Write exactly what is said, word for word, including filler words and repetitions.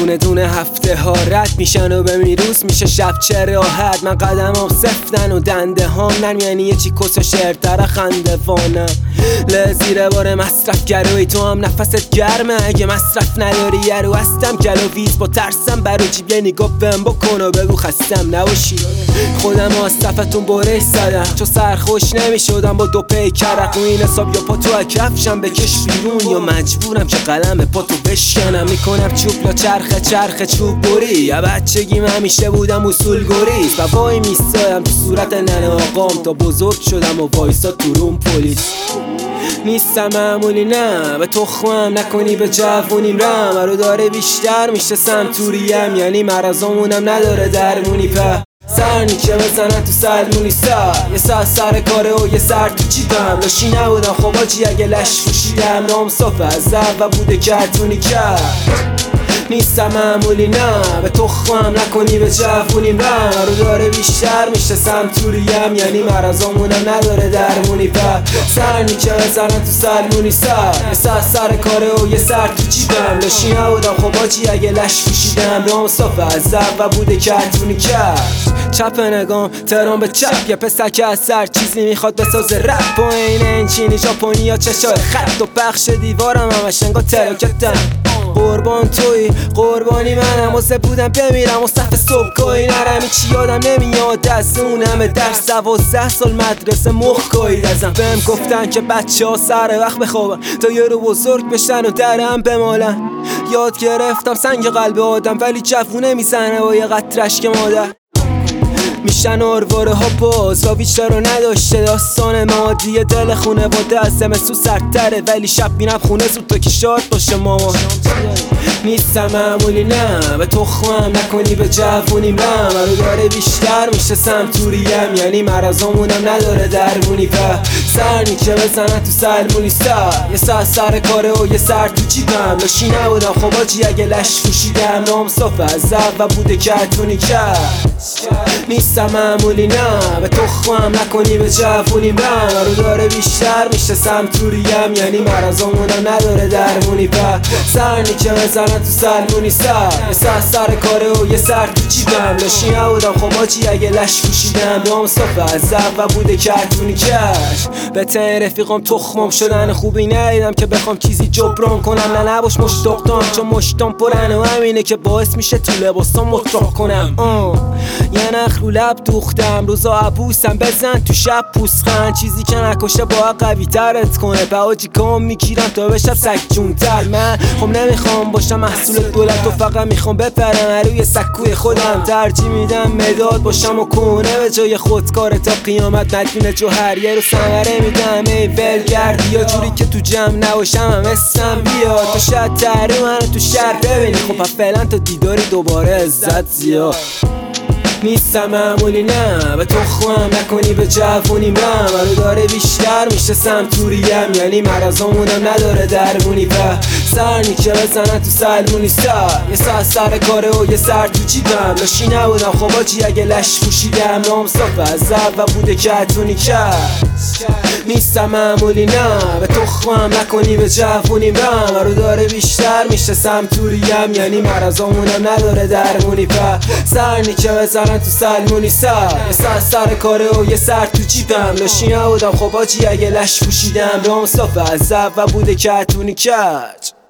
دونه دونه هفته ها رد میشن و به میروز میشه شب چه راحت. من قدمام سفتن و دنده هام نرم، یعنی یه چی کس و شعرتر خنده وانم. لزیره بار مصرف گروی تو هم نفست گرمه، اگه مصرف نداری یه رو هستم گلو ویز با ترسم برو جیب یه نگاه بهم بکن و بگو خستم نباشی. خودم از صفتون برش زدم چون سرخوش نمیشدم با دو پیکر رو این حساب، یا پا تو کفشم بکش بیرون یا مجبورم که قلم پا تو بشکنم. میکنم چوب لا چرخه چرخه چوب بری، یا بچگیم همیشه بودم اصول گریز و وای میستایم تو صورت ننه آقام تا بزرگ شدم و وایسا تو روم پلیس. نیستم معمولی نه به تخمم نکنی به جوونیم رم، رو داره بیشتر میشه سمتوریم، یعنی مرضامونم نداره درمونی. په سرنی که بزنن تو سلمونی سر یه سر سر کاره و یه سر تو چیدم لاشی نبودم خب آجی اگه لش پوشیدم نام صاف از و بوده کتونی کرد. نیستم معمولی نه به تخمم نکنی به جوونیم رم، رو داره بیشتر میشه سمتوریم، یعنی مرضامونم نداره درمونی. په سرنی که بزنن تو سلمونی سر یه سر سر کاره و یه سر تو چیدم لاشی نبودم خب آجی اگه لش پوشیدم نام صاف از و بوده کتونی کرد. چپ نگام ترام به چپ یه پسک از سر چیزی میخواد بساز رپ و این انچینی ژاپنی یا چشای خط و پخش دیوارم همش انگار تراکتم. قربان توی قربانی منم واسه بودم بمیرم و صف صبحگاهی نرم چی یادم نمیاد از اون همه درس دوازده سال مدرسه مخگاهی ازم. بهم گفتن که بچه ها سر وقت بخوابن تا یه رو بزرگ بشن و درم بمالن. یاد گرفتم سنگ قلب آدم ولی جوونه میزنه با یه قطرش که مادر میشن آرواره ها باز و بیشتر رو نداشته. داستان مادی دل خونه باده از زمستون سردتره ولی شب میرم خونه زود تا که شاد باشه ماما. نیستم معمولی نه به تخمم نکنی به جوونیم رم، رو داره بیشتر میشه سمتوریم، یعنی مرضامونم نداره درمونی. په سرنی که بزنن تو سلمونی سر یه سر سر کاره و یه سر تو جیبم لاشی نبودم خب آجی اگه لش پوشیدم نام صاف از و بوده کتونی کرد. نیستم معمولی نه به تخمم نکنی به جوونیم رم، رو داره بیشتر میشه سمتوریم، یعنی مرضامونم نداره درمونی. په سرنی که بزنن تو سلمونی سر یه سر سر کاره و یه سر تو جیبم لاشی نبودم خب آجی اگه لش پوشیدم نام صاف از و بوده کتونی کرد. به تن رفیقام تخمام شدن خوبی ندیدم که بخوام چیزی جبران کنم، نه نباش مشتاقم چون مشتام پرن و همینه که باعث میشه تو لباسام مطرح کنم. آه یه نخ رو لب دوختم روزا عبوسم بزن تو شب پوسخن چیزی که نکشه با قوی ترت کنه. به آجی کام میگیرم تا بشم سگ جونتر. من خب نمیخوام باشم محصول دولت و فقط میخوام بپرم روی سکوی خودم. ترجیح میدم مداد باشم و کنه به جای خودکار تا قیامت ندونه جوهریه رو ثمره میدم. ای ولگردی یا جوری که تو جمع نباشم هم اسمم بیاد تو شاید تحریم منو تو شهر ببینی خب فعلا تا دیداری دوباره عزت زیاد. نیستم معمولی نه به تخمم نکنی به جوونیم رم، رو داره بیشتر میشه سمتوریم، یعنی مرضامونم نداره درمونی. په سرنی که بزنن تو سلمونی سر یه سر سر کاره و یه سر تو جیبم لاشی نبودم خب آجی اگه لش پوشیدم نام صاف از و بوده کتونی کرد. نیستم معمولی نه به تخمم نکنی به جوونیم رم، رو داره بیشتر میشه سمتوریم، یعنی مرضامونم نداره درمونی. په سرنی که بزنن تو سلمونی سر یه سر سر کاره و یه سر تو جیبم لاشی نبودم خب آجی اگه لش پوشیدم نام صاف از و بوده کتونی کرد.